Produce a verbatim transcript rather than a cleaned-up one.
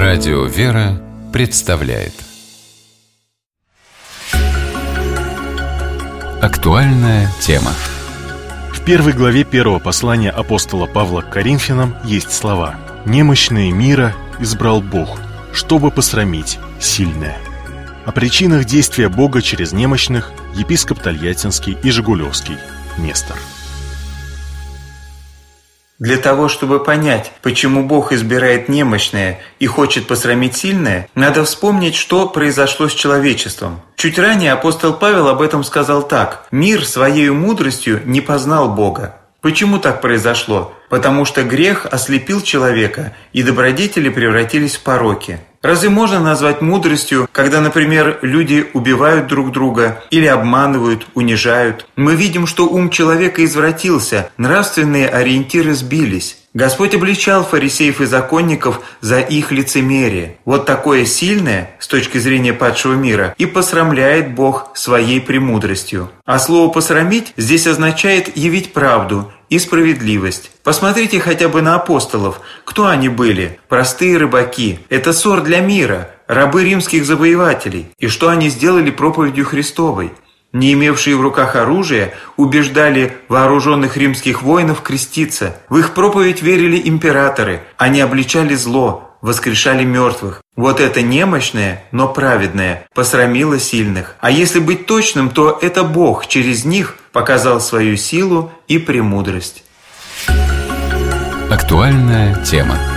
Радио «Вера» представляет актуальная тема. В первой главе первого послания апостола Павла к Коринфянам есть слова: «Немощные мира избрал Бог, чтобы посрамить сильное». О причинах действия Бога через немощных епископ Тольяттинский и Жигулевский, Нестор. Для того, чтобы понять, почему Бог избирает немощное и хочет посрамить сильное, надо вспомнить, что произошло с человечеством. Чуть ранее апостол Павел об этом сказал так: «Мир своей мудростью не познал Бога». Почему так произошло? Потому что грех ослепил человека, и добродетели превратились в пороки. Разве можно назвать мудростью, когда, например, люди убивают друг друга или обманывают, унижают? Мы видим, что ум человека извратился, нравственные ориентиры сбились. Господь обличал фарисеев и законников за их лицемерие. Вот такое сильное, с точки зрения падшего мира, и посрамляет Бог своей премудростью. А слово «посрамить» здесь означает явить правду и справедливость. Посмотрите хотя бы на апостолов. Кто они были? Простые рыбаки. Это ссор для мира, рабы римских завоевателей. И что они сделали проповедью Христовой? Не имевшие в руках оружия, убеждали вооруженных римских воинов креститься. В их проповедь верили императоры. Они обличали зло, воскрешали мертвых. Вот это немощное, но праведное посрамило сильных. А если быть точным, то это Бог через них показал свою силу и премудрость. Актуальная тема.